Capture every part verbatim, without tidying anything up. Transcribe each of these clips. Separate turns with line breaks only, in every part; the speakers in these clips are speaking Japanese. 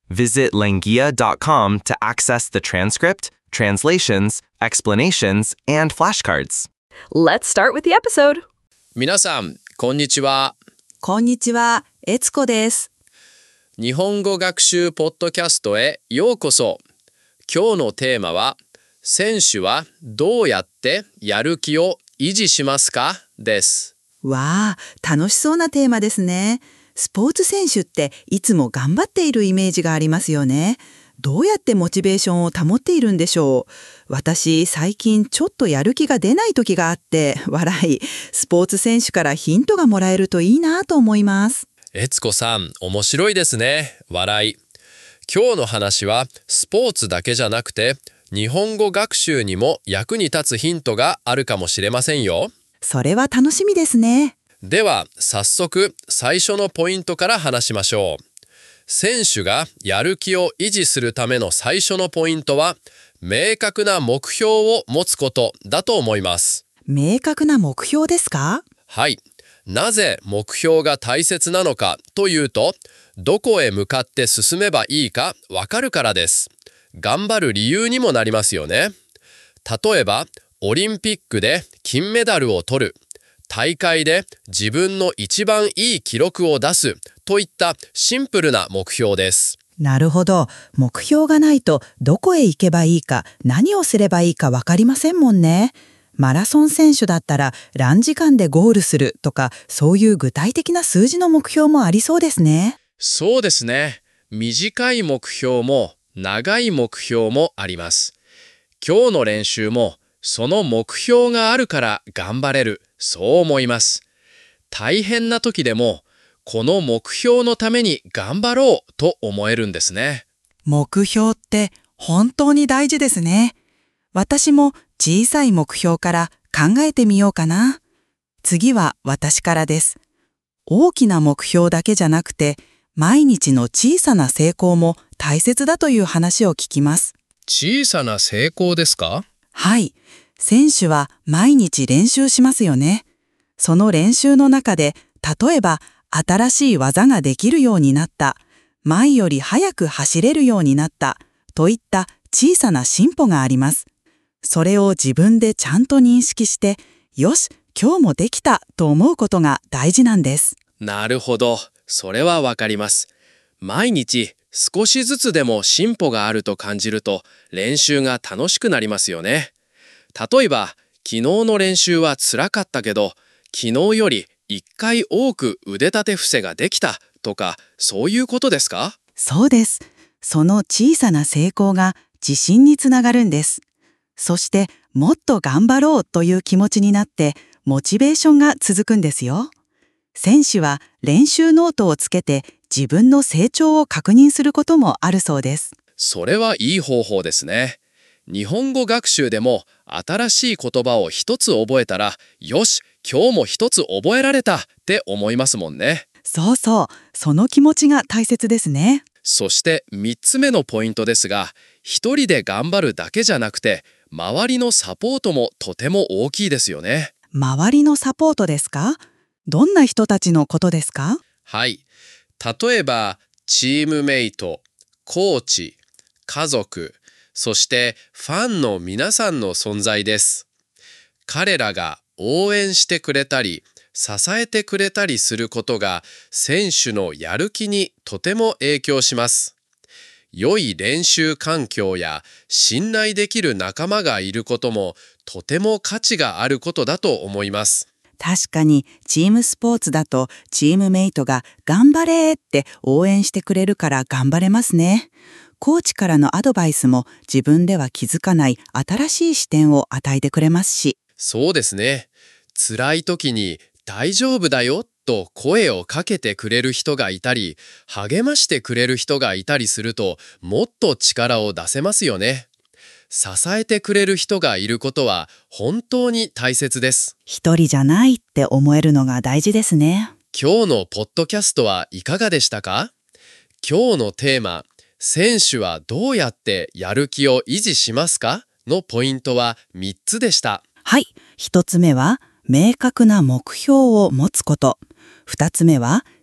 Visit langia dot com to access the transcript, translations, explanations, and flashcards.
Let's start with the episode.
皆さん、こんにちは。
こんにちは、えつこです。
日本語学習ポッドキャストへようこそ。今日のテーマは、選手はどうやってやる気を維持しますかです。
わあ、楽しそうなテーマですね。スポーツ選手っていつも頑張っているイメージがありますよね。どうやってモチベーションを保っているんでしょう。私、最近ちょっとやる気が出ない時があって、笑い、スポーツ選手からヒントがもらえるといいなと思います。
えつこさん、面白いですね。笑い。今日の話はスポーツだけじゃなくて、日本語学習にも役に立つヒントがあるかもしれませんよ。
それは楽しみですね。
では早速最初のポイントから話しましょう。選手がやる気を維持するための最初のポイントは明確な目標を持つことだと思います。
明確な目標ですか？
はい。なぜ目標が大切なのかというと、どこへ向かって進めばいいかわかるからです。頑張る理由にもなりますよね。例えばオリンピックで金メダルを取る、大会で自分の一番いい記録を出すといったシンプルな目標です。
なるほど。目標がないとどこへ行けばいいか、何をすればいいか分かりませんもんね。マラソン選手だったら何時間でゴールするとか、そういう具体的な数字の目標もありそうですね。
そうですね。短い目標も長い目標もあります。今日の練習もその目標があるから頑張れる、そう思います。大変な時でもこの目標のために頑張ろうと思えるんですね。
目標って本当に大事ですね。私も小さい目標から考えてみようかな。次は私からです。大きな目標だけじゃなくて、毎日の小さな成功も大切だという話を聞きます。
小さな成功ですか？
はい。選手は毎日練習しますよね。その練習の中で、例えば新しい技ができるようになった、前より速く走れるようになったといった小さな進歩があります。それを自分でちゃんと認識して、よし、今日もできたと思うことが大事なんです。
なるほど。それはわかります。毎日少しずつでも進歩があると感じると練習が楽しくなりますよね。例えば、昨日の練習は辛かったけど、昨日よりいっかい多く腕立て伏せができたとか、そういうことですか？
そうです。その小さな成功が自信につながるんです。そして、もっと頑張ろうという気持ちになって、モチベーションが続くんですよ。選手は練習ノートをつけて自分の成長を確認することもあるそうです。
それはいい方法ですね。日本語学習でも新しい言葉を一つ覚えたら、よし、今日も一つ覚えられたって思いますもんね。
そうそう、その気持ちが大切ですね。
そしてみっつめのポイントですが、一人で頑張るだけじゃなくて、周りのサポートもとても大きいですよね。
周りのサポートですか？どんな人たちのことですか？
はい。例えば、チームメイト、コーチ、家族、そしてファンの皆さんの存在です。彼らが応援してくれたり、支えてくれたりすることが選手のやる気にとても影響します。良い練習環境や信頼できる仲間がいることもとても価値があることだと思います。
確かにチームスポーツだとチームメイトが頑張れって応援してくれるから頑張れますね。コーチからのアドバイスも自分では気づかない新しい視点を与えてくれますし。
そうですね。辛い時に大丈夫だよと声をかけてくれる人がいたり、励ましてくれる人がいたりすると、もっと力を出せますよね。支えてくれる人がいることは本当に大切です。
一人じゃないって思えるのが大事ですね。
今日のポッドキャストはいかがでしたか？今日のテーマ、選手はどうやってやる気を維持しますか？のポイントはみっつでした。
はい。一つ目は明確な目標を持つこと。二つ目は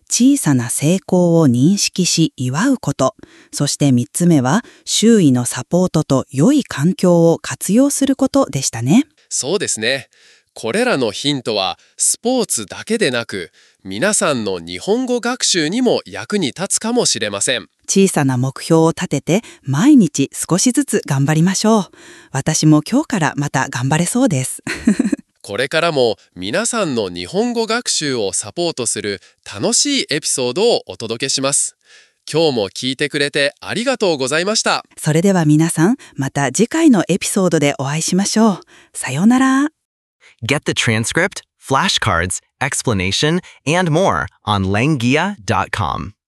小さな成功を認識し祝うこと。そしてみっつめは、周囲のサポートと良い環境を活用することでしたね。
そうですね。これらのヒントはスポーツだけでなく、皆さんの日本語学習にも役に立つかもしれません。
小さな目標を立てて毎日少しずつ頑張りましょう。私も今日からまた頑張れそうです。
これからも皆さんの日本語学習をサポートする楽しいエピソードをお届けします。今日も聞いてくれてありがとうございました。
それでは皆さん、また次回のエピソードでお会いしましょう。さようなら。
Get the transcript, flashcards, explanation, and more on languia dot com.